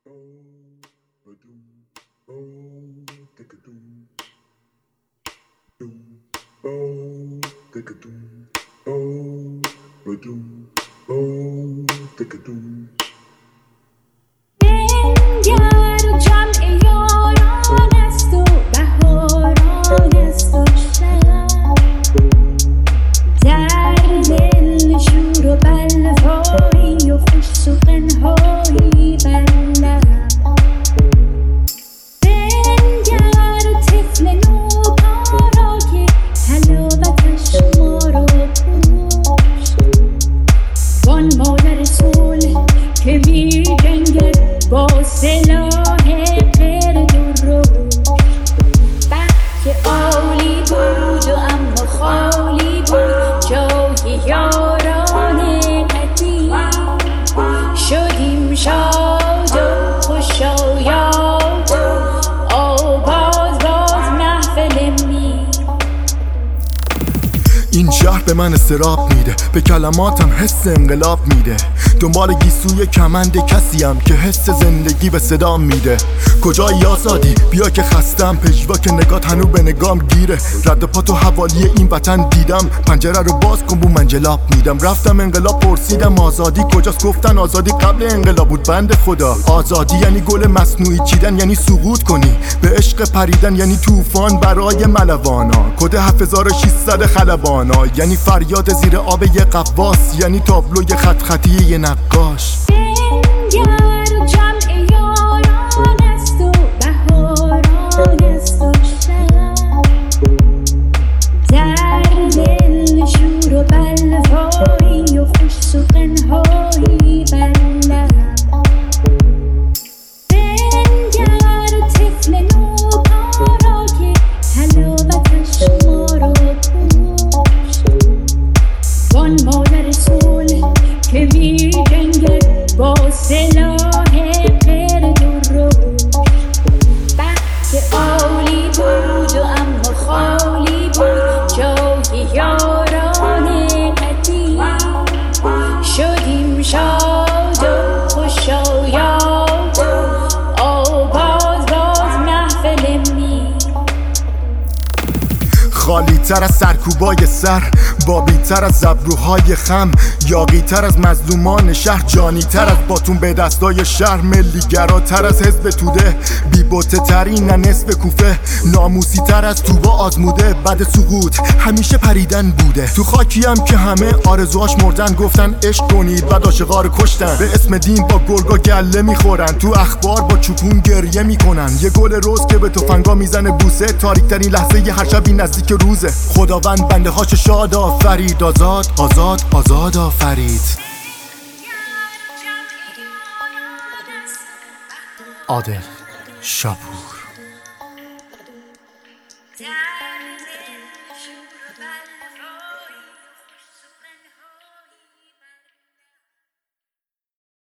بنگر جمع یاران است و بهاران است و شب در دل شور و بلوایی و خوش سخنهایی بر لب بنگر طفل نوپا که حلاوتش ما را کشت وان مادر صلح که می جنگد با سلاح قرد و رشد بخت عالی بود و اما خالی بود جای یاران قدیم شدیم شاد و خوشایند و آباد باز محفل میر. این شهر به من استراب میده، به کلماتم حس انقلاب میده. دنبال گیسوی کمند کسیم که حس زندگی به صدام میده. کجایی آزادی؟ بیا که خستم، پژواک نگات هنو به نگام گیره. رد پا تو حوالی این وطن دیدم، پنجره رو باز کن بو من جلاب میدم. رفتم انقلاب پرسیدم آزادی کجاست، گفتن آزادی قبل انقلاب بود. بند خدا آزادی یعنی گل مصنوعی چیدن، یعنی سقوط کنی به عشق پریدن، یعنی طوفان برای ملوانا، کد 7600 خلبانا، یعنی فریاد زیر آب یه قواس، یعنی تابلوی خط خطی یه نقاش. بنگر جمع یاران است و بهاران است و شب در دل شور و بلوایی و خوش سخنهایی بر لب بنگر طفل نوپا که حلاوتش ما را کشت وان مادر صلح که می جنگد با سلاح قرد و رشد بخت عالی بود و اما خالی بود جای یاران قدیم شدیم شاد و خوشایند و آباد باز محفل میر. خالی تر از سرکوبای سر، بابی تر از زبروهای خم، یاقی تر از مظلومان شهر، جانی تر از باتون به دستای شهر، ملی گراتر از حزب توده، بی بوته ترین نه نصف کوفه، ناموسی تر از توبا آزموده. بعد سقوط همیشه پریدن بوده، تو خاکیم که همه آرزوهاش مردن. گفتن عشق کنید بعد عاشقا رو کشتن، به اسم دین با گرگا گله میخورن، تو اخبار با چوپون گریه میکنن. یه گل روز که به تفنگا میزنه بوسه، تاریک ترین لحظه هر شبی نزدیک روزه. خداوند بنده هاش شاد آفرید، آزاد آزاد آزاد آفرید. عادل شاپور. در دل شور و بلوایی